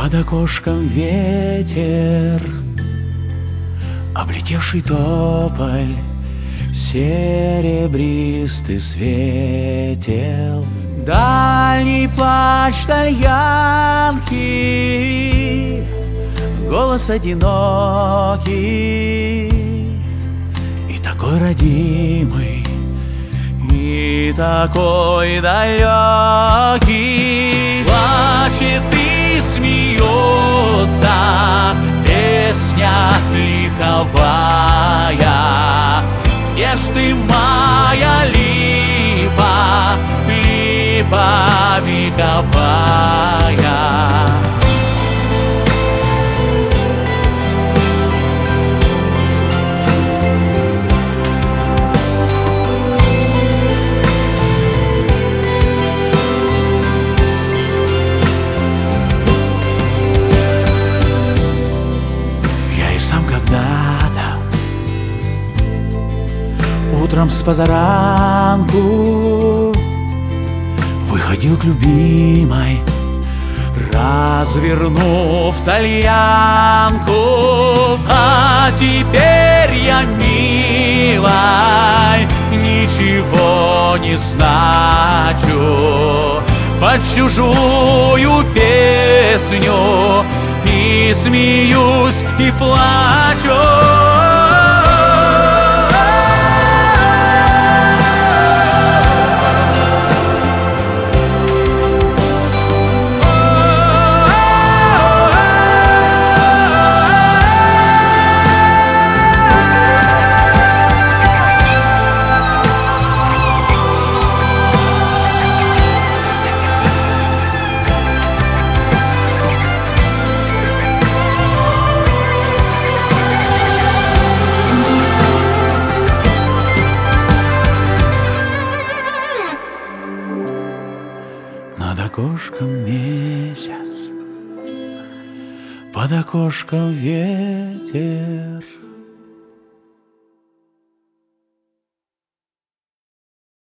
Под окошком ветер, облетевший тополь, серебристый светел. Дальний плач тальянки, голос одинокий, и такой родимый, и такой далекий. Плачет и смеется песня лиховая. Где ж ты, моя липа, липа вековая? Когда-то утром с позаранку выходил к любимой, развернув тальянку. А теперь я, милой, ничего не значу. Под чужую песню и смеюсь, и плачу. Над окошком месяц, под окошком ветер.